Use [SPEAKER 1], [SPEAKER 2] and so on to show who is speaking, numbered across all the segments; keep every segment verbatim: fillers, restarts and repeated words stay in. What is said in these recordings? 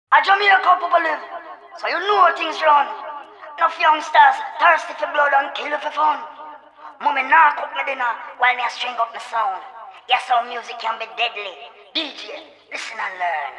[SPEAKER 1] A Jamaica people live, so you know things run. Enough youngsters thirsty for blood and kill for fun. Mommy nah cook me dinner while me a string up my sound. Yes, how music can be deadly. D J, listen and learn.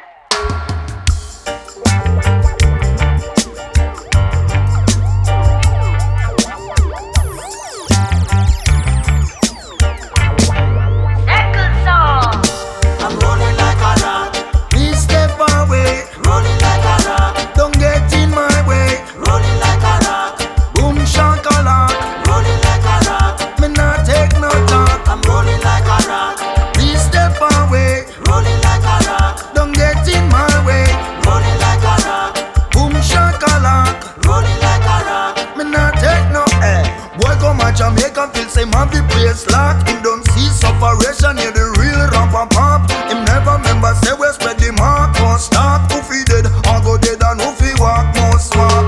[SPEAKER 1] Second song.
[SPEAKER 2] I'm rolling like a rock.
[SPEAKER 3] Please step away.
[SPEAKER 2] Rolling like a rock.
[SPEAKER 3] Don't get in my way.
[SPEAKER 2] Rolling like a rock.
[SPEAKER 3] Boom shakalak.
[SPEAKER 2] Rolling like a rock.
[SPEAKER 3] Me not take no talk.
[SPEAKER 2] I'm rolling like a rock.
[SPEAKER 3] Please step away.
[SPEAKER 2] Rolling like a rock.
[SPEAKER 3] Don't get in my way.
[SPEAKER 2] Rolling like a rock.
[SPEAKER 3] Boom shakalak.
[SPEAKER 2] Rolling like a rock.
[SPEAKER 3] Me not take no eh. Boy come a Jamaica feel say man the place lock. Him don't see separation here the real rapper pop. Him never remember say we spread the mark or stop. Who fi dead or go dead and who fi walk must walk.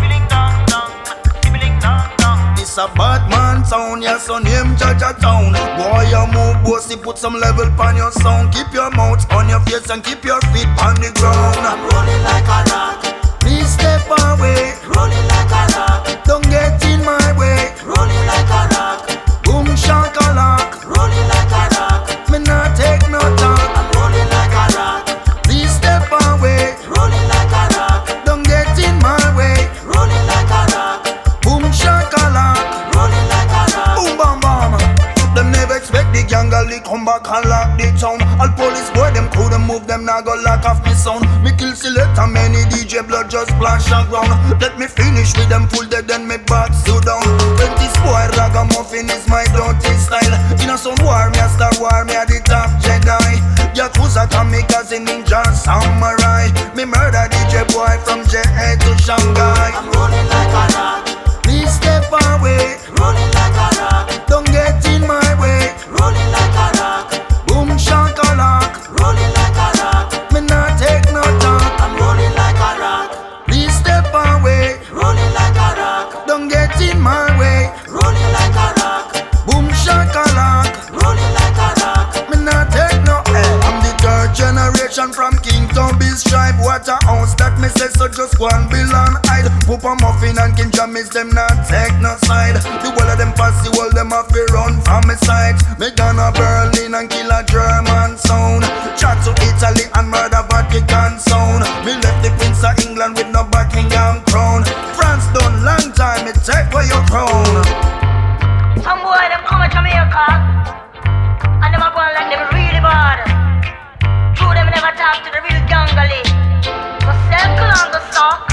[SPEAKER 3] It's a bad man town, yes, son him judge a town. Boy, you move bossy, put some level on your sound. Keep your mouth on your face and keep your feet on the ground.
[SPEAKER 2] I'm rolling like a rock.
[SPEAKER 3] Please step away.
[SPEAKER 2] Rolling like a rock.
[SPEAKER 3] Don't get in my way.
[SPEAKER 2] Rolling like a rock.
[SPEAKER 3] Boom shakalak.
[SPEAKER 2] Rolling like a rock.
[SPEAKER 3] Me not take no talk.
[SPEAKER 2] I'm rolling like a rock.
[SPEAKER 3] Please step away.
[SPEAKER 2] Rolling like a rock.
[SPEAKER 3] Don't get in my way.
[SPEAKER 2] Rolling like a rock.
[SPEAKER 3] Boom shakalak.
[SPEAKER 2] Rolling like a rock.
[SPEAKER 3] Boom bam bam. Them never expect the gang gully come back and lock the town. All police boy them could move them now go lock off me sound. Me kill select and many D J blood just splash around. Let me finish with them full dead then me back so down. When this boy ragamuffin is my dirty style. In a some war me a star war me a the top Jedi. Yakuza kamikaze ninja samurai. Me murder D J boy from J A to Shanghai.
[SPEAKER 2] I'm rolling like a rock.
[SPEAKER 3] Please step away.
[SPEAKER 2] Rolling like a rock.
[SPEAKER 3] Don't get in my way.
[SPEAKER 2] Rolling like a rock.
[SPEAKER 3] Boom shakalak.
[SPEAKER 2] Rolling like a rock.
[SPEAKER 3] Me not take no talk.
[SPEAKER 2] I'm rolling like a rock.
[SPEAKER 3] Please step away.
[SPEAKER 2] Rolling like a rock.
[SPEAKER 3] Don't get in my way.
[SPEAKER 2] Rolling like a rock.
[SPEAKER 3] Boom shakalak.
[SPEAKER 2] Rolling like a rock.
[SPEAKER 3] Me not take no eh. I'm the third generation from Kington Biz tribe. What a house that me say so just one bill and hide. Poopa Muffin and King Jamis them not take no side. The whole of them pass the whole them have to run from me sides. Me gonna Berlin and kill a German sound. Chat to Italy and murder Vatican sound. Me left the Prince of England with no Buckingham crown. France done long time, me take away your crown.
[SPEAKER 1] Some boy them come to Jamaica and them a go like them really bad. True them never talk to the real gangali. So circle on the song.